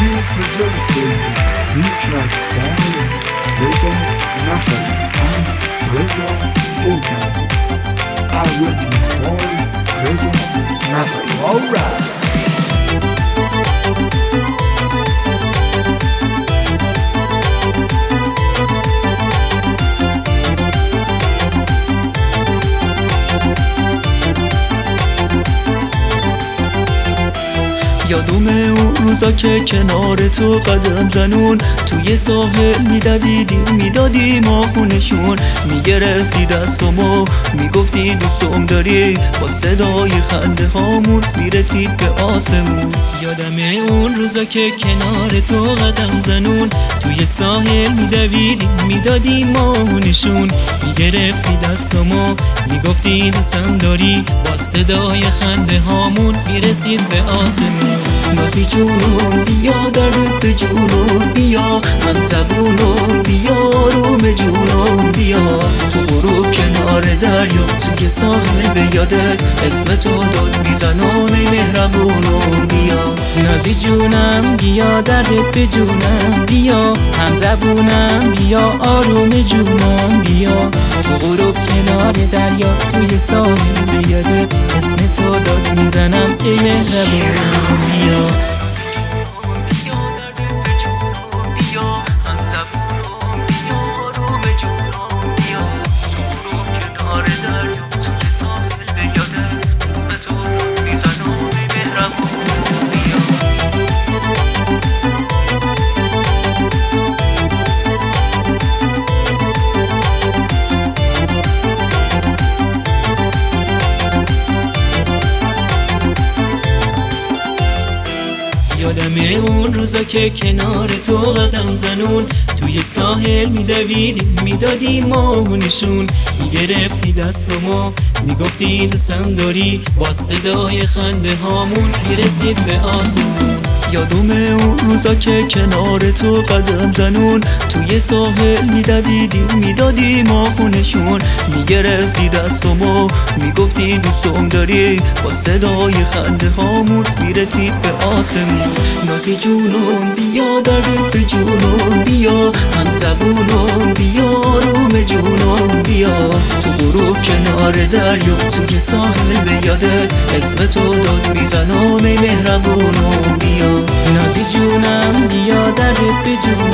فرستادی هیچ نشد رضا نخری رضا سلطان اول میخوای رضا نخری alright. یادم اون روزا که کنار تو قدم زنون توی ساحل میدویدیم میدادی ماهونشون میگرفتی دستمو میگفتی دوستم داری با صدای خنده هامون میرسید به آسمون. یادم اون روزا که کنار تو قدم زنون توی ساحل میدویدیم میدادی ماهونشون میگرفتی دستمو میگفتی دوستم داری با صدای خنده هامون میرسید به آسمون. نازی جونم بیا درد به جونم بیا هم زبونم بیا روم جونم بیا تو برو کنار دریا توی ساحل به یادت اسم تو داد میزنم ای مهربونم بیا. نازی جونم بیا درد به جونم بیا هم زبونم بیا آروم جونم بیا تو برو کنار دریا توی ساحل به یادت اسم تو داد میزنم ای مهربونم بیا. یادم اون روزا که کنار تو قدم زنون توی ساحل میدویدیم میدادی ماهونشون میگرفتی دستمو میگفتی دوستم داری با صدای خنده هامون میرسید به آسمون. یادم اون روزا که کنار تو قدم زنون توی ساحل میدویدیم میدادی ماهونشون میگرفتی دستمو میگفتی دوستم داری با صدای خنده هامون میرسید به آسمون. نازی جونم بیا درد به جونم بیا هم زبونم بیا روم جونم بیا تو برو کنار دریا توی ساحل به یادت اسم تو داد میزنم ای مهربونم بیا. نازی جونم بیا درد به جونم